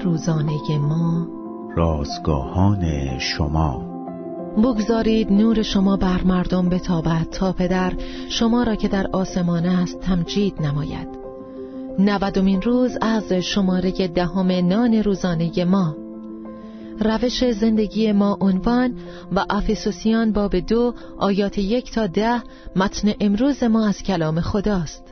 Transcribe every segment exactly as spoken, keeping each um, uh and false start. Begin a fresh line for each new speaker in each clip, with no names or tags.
روزانه ما،
رازگاهان شما.
بگذارید نور شما بر مردم بتابد تا پدر شما را که در آسمان است تمجید نماید. نودمین روز از شماره دهم نان روزانه ما. روش زندگی ما عنوان و افسوسیان باب دو آیات یک تا ده متن امروز ما از کلام خداست.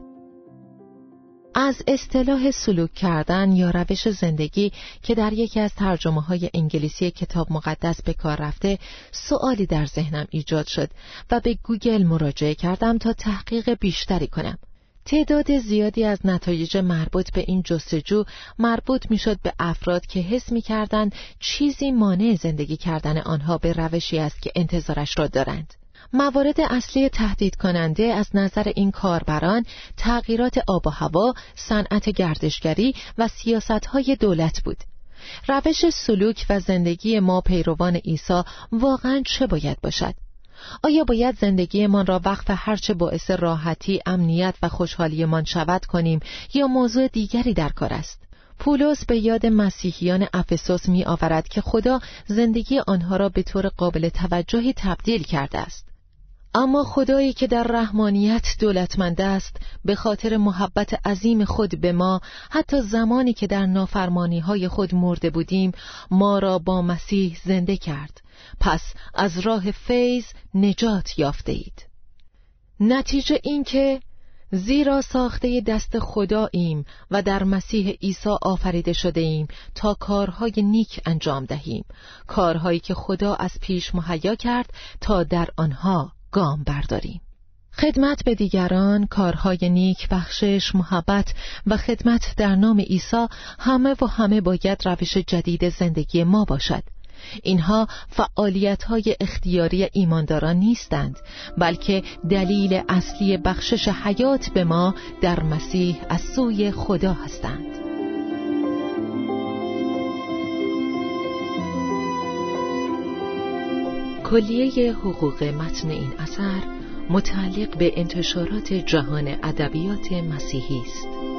از اصطلاح سلوک کردن یا روش زندگی که در یکی از ترجمه های انگلیسی کتاب مقدس به کار رفته، سوالی در ذهنم ایجاد شد و به گوگل مراجعه کردم تا تحقیق بیشتری کنم. تعداد زیادی از نتایج مربوط به این جستجو مربوط میشد به افراد که حس می‌کردند چیزی مانع زندگی کردن آنها به روشی است که انتظارش را دارند. موارد اصلی تهدید کننده از نظر این کاربران تغییرات آب و هوا، صنعت گردشگری و سیاست‌های دولت بود. روش سلوک و زندگی ما پیروان عیسی واقعاً چه باید باشد؟ آیا باید زندگیمان را وقف هرچه باعث راحتی، امنیت و خوشحالیمان شود کنیم یا موضوع دیگری در کار است؟ پولس به یاد مسیحیان افسوس می آورد که خدا زندگی آنها را به طور قابل توجهی تبدیل کرده است. اما خدایی که در رحمانیت دولتمند است، به خاطر محبت عظیم خود به ما، حتی زمانی که در نافرمانی‌های خود مرده بودیم، ما را با مسیح زنده کرد. پس از راه فیض نجات یافته اید. نتیجه این که زیرا ساخته دست خداییم و در مسیح عیسی آفریده شده ایم تا کارهای نیک انجام دهیم، کارهایی که خدا از پیش مهیا کرد تا در آنها گام برداریم. خدمت به دیگران، کارهای نیک، بخشش، محبت و خدمت در نام عیسی همه و همه باید روش جدید زندگی ما باشد. اینها فعالیت‌های اختیاری ایمانداران نیستند، بلکه دلیل اصلی بخشش حیات به ما در مسیح از سوی خدا هستند. کلیه حقوق متن این اثر متعلق به انتشارات جهان ادبیات مسیحی است.